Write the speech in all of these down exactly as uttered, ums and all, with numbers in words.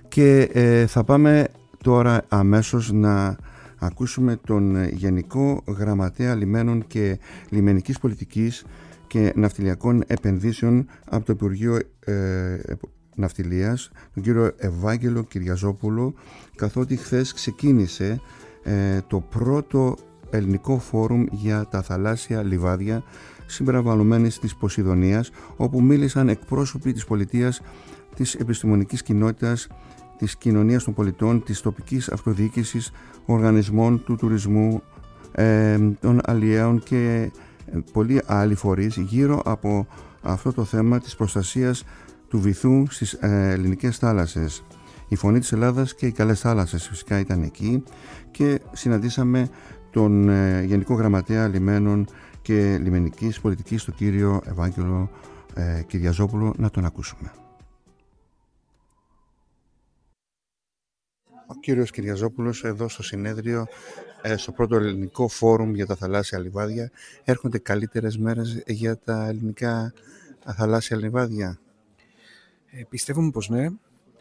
Και ε, θα πάμε τώρα αμέσως να ακούσουμε τον Γενικό Γραμματέα Λιμένων και Λιμενικής Πολιτικής και Ναυτιλιακών Επενδύσεων από το Υπουργείο ε, Ναυτιλίας, τον κύριο Ευάγγελο Κυριαζόπουλο, καθότι χθες ξεκίνησε ε, το πρώτο ελληνικό φόρουμ για τα θαλάσσια λιβάδια συμπεριλαμβανομένης της Ποσειδονίας, όπου μίλησαν εκπρόσωποι της πολιτείας, της επιστημονικής κοινότητας, της κοινωνίας των πολιτών, της τοπικής αυτοδιοίκησης, οργανισμών του τουρισμού, ε, των αλλιέων και πολλοί άλλοι φορείς γύρω από αυτό το θέμα της προστασίας του βυθού στις ε, ελληνικές θάλασσες. Η Φωνή της Ελλάδας και οι Καλές Θάλασσες φυσικά ήταν εκεί και συναντήσαμε τον ε, Γενικό Γραμματέα Λιμένων και Λιμενικής Πολιτικής, τον κύριο Ευάγγελο ε, Κυριαζόπουλο. Να τον ακούσουμε. Ο κύριος Κυριαζόπουλος εδώ στο συνέδριο, στο πρώτο ελληνικό φόρουμ για τα θαλάσσια λιβάδια. Έρχονται καλύτερες μέρες για τα ελληνικά θαλάσσια λιβάδια? Ε, πιστεύουμε πως ναι.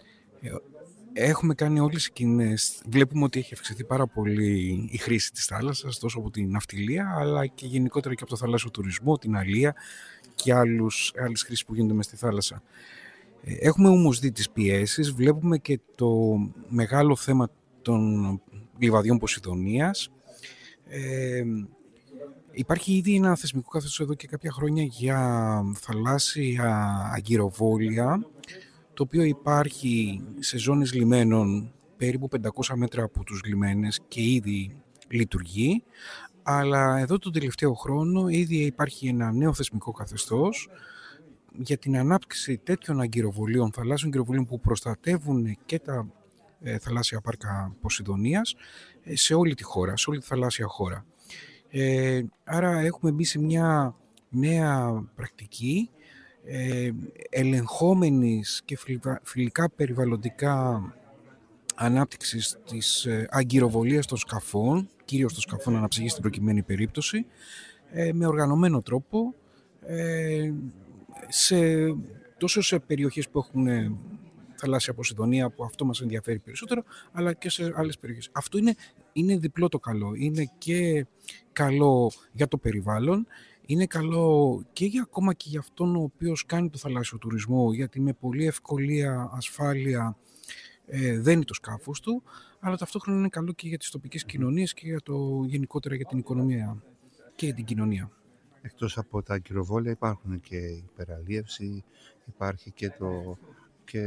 Έχουμε κάνει όλες εκείνες. Βλέπουμε ότι έχει αυξηθεί πάρα πολύ η χρήση της θάλασσας, τόσο από την ναυτιλία, αλλά και γενικότερα και από το θαλάσσιο τουρισμό, την αλία και άλλους, άλλες χρήσεις που γίνονται μες στη θάλασσα. Έχουμε όμως δει τις πιέσεις, βλέπουμε και το μεγάλο θέμα των λιβαδιών Ποσειδονίας. Ε, υπάρχει ήδη ένα θεσμικό καθεστώς εδώ και κάποια χρόνια για θαλάσσια αγκυροβόλια, το οποίο υπάρχει σε ζώνες λιμένων περίπου πεντακόσια μέτρα από τους λιμένες και ήδη λειτουργεί. Αλλά εδώ τον τελευταίο χρόνο ήδη υπάρχει ένα νέο θεσμικό καθεστώς για την ανάπτυξη τέτοιων αγκυροβολίων, θαλάσσιων αγκυροβολίων που προστατεύουν και τα ε, θαλάσσια πάρκα Ποσειδονίας ε, σε όλη τη χώρα, σε όλη τη θαλάσσια χώρα. Ε, άρα έχουμε μπει σε μια νέα πρακτική ε, ελεγχόμενης και φιλικά περιβαλλοντικά ανάπτυξης της ε, αγκυροβολίας των σκαφών, κυρίως των σκαφών αναψυγής στην προκειμένη περίπτωση, ε, με οργανωμένο τρόπο, ε, σε, τόσο σε περιοχές που έχουν θαλάσσια Ποσειδονία, που αυτό μας ενδιαφέρει περισσότερο, αλλά και σε άλλες περιοχές. Αυτό είναι, είναι διπλό το καλό. Είναι και καλό για το περιβάλλον, είναι καλό και για, ακόμα και για αυτόν ο οποίος κάνει το θαλάσσιο τουρισμό, γιατί με πολλή ευκολία, ασφάλεια ε, δένει το σκάφος του, αλλά ταυτόχρονα είναι καλό και για τις τοπικές κοινωνίες και για το, γενικότερα για την οικονομία και για την κοινωνία. Εκτός από τα αγκυροβόλια υπάρχουν και η υπεραλίευση, υπάρχει και, το, και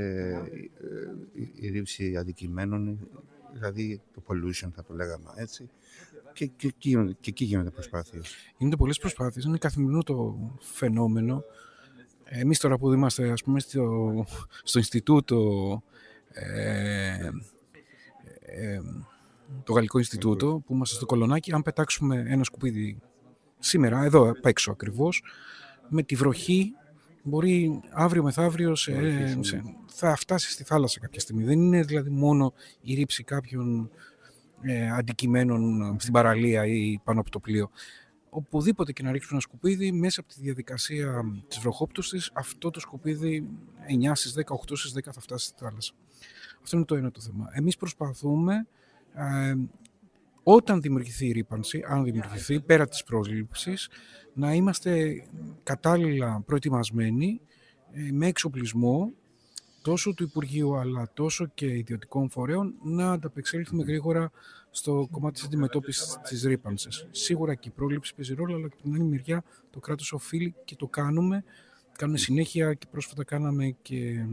η ρήψη αντικειμένων, δηλαδή το pollution θα το λέγαμε έτσι, και, και, και, και εκεί γίνονται προσπάθειες. Γίνονται πολλές προσπάθειες, είναι καθημερινό το φαινόμενο. Εμείς τώρα που είμαστε ας πούμε στο, στο Ινστιτούτο, ε, ε, το Γαλλικό Ινστιτούτο, που είμαστε στο Κολονάκι, αν πετάξουμε ένα σκουπίδι σήμερα, εδώ απ' έξω ακριβώς, με τη βροχή, μπορεί αύριο μεθαύριο σε, σε, θα φτάσει στη θάλασσα κάποια στιγμή. Δεν είναι δηλαδή μόνο η ρήψη κάποιων ε, αντικειμένων στην παραλία ή πάνω από το πλοίο. Οπουδήποτε και να ρίξουμε ένα σκουπίδι, μέσα από τη διαδικασία της βροχόπτωσης, αυτό το σκουπίδι εννιά στις δέκα, οκτώ στις δέκα θα φτάσει στη θάλασσα. Αυτό είναι το ένα το θέμα. Εμείς προσπαθούμε, ε, όταν δημιουργηθεί η ρύπανση, αν δημιουργηθεί, πέρα της πρόληψης, να είμαστε κατάλληλα προετοιμασμένοι με εξοπλισμό τόσο του Υπουργείου αλλά τόσο και ιδιωτικών φορέων να ανταπεξέλθουμε γρήγορα στο κομμάτι της αντιμετώπισης της ρύπανσης. Σίγουρα και η πρόληψη παίζει ρόλο, αλλά και από την άλλη μεριά το κράτος οφείλει και το κάνουμε. Κάνουμε συνέχεια και πρόσφατα κάναμε και,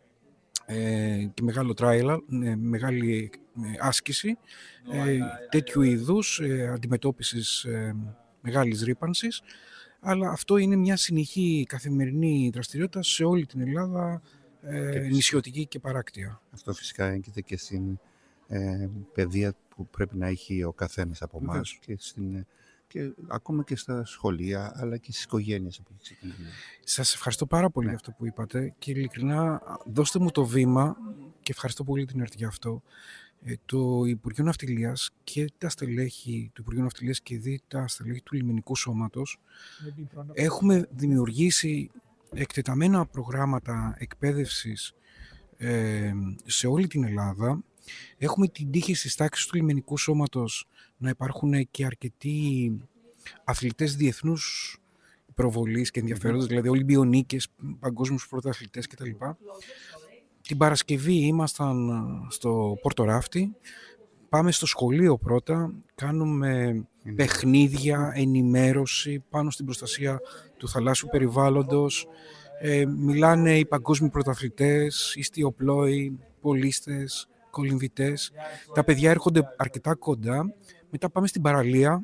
ε, και μεγάλο trial, ε, μεγάλη άσκηση ε, τέτοιου είδους ε, αντιμετώπισης ε, μεγάλης ρύπανσης, αλλά αυτό είναι μια συνεχή καθημερινή δραστηριότητα σε όλη την Ελλάδα, ε, και νησιωτική και παράκτια. Αυτό φυσικά έγκυται και στην ε, παιδεία που πρέπει να έχει ο καθένας από εμάς και, στην, και ακόμα και στα σχολεία, αλλά και στις οικογένειες που έχει ξεκινήσει. Σας ευχαριστώ πάρα πολύ ναι. για αυτό που είπατε και ειλικρινά δώστε μου το βήμα και ευχαριστώ πολύ την ΕΡΤ για αυτό. Το Υπουργείο Ναυτιλίας και τα στελέχη του Υπουργείου Ναυτιλίας και δι τα στελέχη του Λιμενικού Σώματος έχουμε δημιουργήσει εκτεταμένα προγράμματα εκπαίδευσης ε, σε όλη την Ελλάδα. Έχουμε την τύχη στις τάξεις του λιμενικού σώματος να υπάρχουν και αρκετοί αθλητές διεθνούς προβολής και ενδιαφέροντος, mm-hmm. δηλαδή Ολυμπιονίκες, παγκόσμιους πρωταθλητές κτλ. Την Παρασκευή ήμασταν στο Πορτοράφτη, πάμε στο σχολείο πρώτα, κάνουμε mm-hmm. παιχνίδια, ενημέρωση πάνω στην προστασία του θαλάσσιου περιβάλλοντος. Ε, μιλάνε οι παγκόσμιοι πρωταθλητές, ιστιοπλόοι, πολίστες, κολυμβητές. Τα παιδιά έρχονται αρκετά κοντά. Μετά πάμε στην παραλία,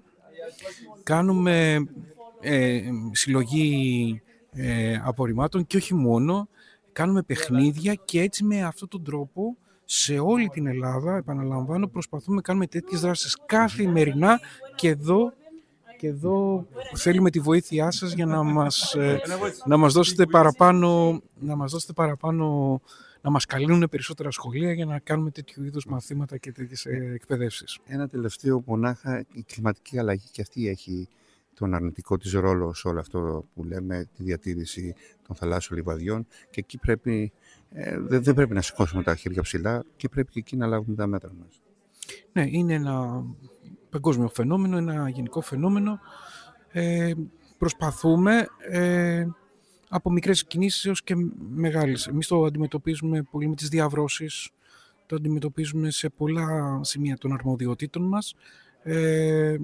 κάνουμε ε, συλλογή ε, απορριμμάτων και όχι μόνο, κάνουμε παιχνίδια και έτσι με αυτόν τον τρόπο σε όλη την Ελλάδα, επαναλαμβάνω, προσπαθούμε να κάνουμε τέτοιες δράσεις καθημερινά και εδώ, και εδώ θέλουμε τη βοήθειά σας για να μας, ε, να μας δώσετε παραπάνω, να μας δώσετε παραπάνω, να μας καλύνουν περισσότερα σχολεία για να κάνουμε τέτοιου είδους μαθήματα και τέτοιες εκπαιδεύσεις. Ένα τελευταίο, μονάχα η κλιματική αλλαγή και αυτή έχει τον αρνητικό της ρόλο σε όλο αυτό που λέμε, τη διατήρηση των θαλάσσιων λιβαδιών, και εκεί πρέπει, ε, δεν, δεν πρέπει να σηκώσουμε τα χέρια ψηλά και πρέπει και εκεί να λάβουμε τα μέτρα μας. Ναι, είναι ένα παγκόσμιο φαινόμενο, ένα γενικό φαινόμενο. Ε, προσπαθούμε ε, από μικρές κινήσεις έως και μεγάλες. Εμείς το αντιμετωπίζουμε πολύ με τις διαβρώσεις, το αντιμετωπίζουμε σε πολλά σημεία των αρμοδιοτήτων μας. Ε,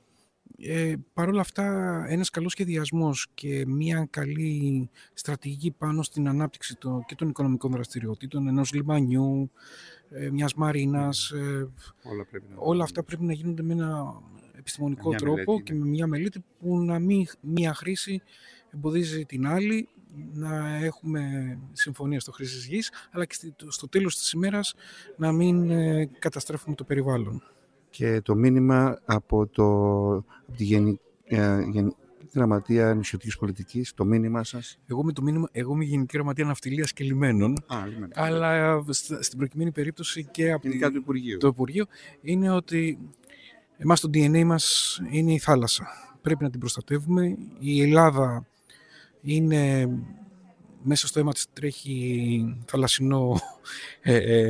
ε, Παρ' όλα αυτά, ένας καλός σχεδιασμός και μια καλή στρατηγική πάνω στην ανάπτυξη των, και των οικονομικών δραστηριοτήτων ενός λιμανιού, ε, μιας μαρίνας, ε, όλα, πρέπει να... όλα αυτά πρέπει να γίνονται με ένα επιστημονικό μια τρόπο μελέτη, και με μια μελέτη που να μην μια χρήση εμποδίζει την άλλη, να έχουμε συμφωνία στο χρήσης γης, αλλά και στο τέλος της ημέρας να μην ε, καταστρέφουμε το περιβάλλον. Και το μήνυμα από, το, από τη Γενική ε, Γενική Γραμματεία Νησιωτικής Πολιτικής, το μήνυμα σας? Εγώ με το μήνυμα, εγώ είμαι Γενική Γραμματεία Ναυτιλίας και Λιμένων, Α, αλλά στην προκειμένη περίπτωση και από τη, το, Υπουργείο. το Υπουργείο είναι ότι εμάς το ντι εν έι μας είναι η θάλασσα. Πρέπει να την προστατεύουμε. Η Ελλάδα είναι, μέσα στο αίμα της τρέχει θαλασσινό ε, ε,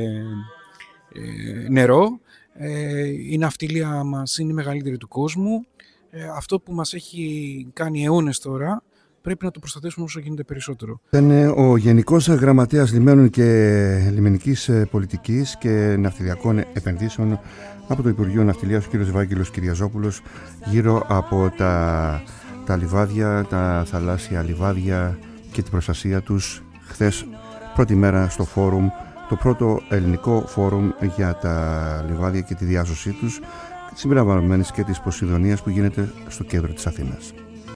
ε, νερό. Ε, η ναυτιλία μας είναι η μεγαλύτερη του κόσμου. Ε, αυτό που μας έχει κάνει αιώνες τώρα πρέπει να το προστατεύσουμε όσο γίνεται περισσότερο. Ήταν ο Γενικός Γραμματέας Λιμένων και Λιμενικής Πολιτικής και Ναυτιλιακών Επενδύσεων από το Υπουργείο Ναυτιλίας, ο κ. Ευάγγελος Κυριαζόπουλος, γύρω από τα, τα λιβάδια, τα θαλάσσια λιβάδια και την προστασία τους. Χθες, πρώτη μέρα στο φόρουμ, το πρώτο ελληνικό φόρουμ για τα λιβάδια και τη διάσωσή τους, συμπεριλαμβανομένης και της Ποσειδονίας, που γίνεται στο κέντρο της Αθήνας.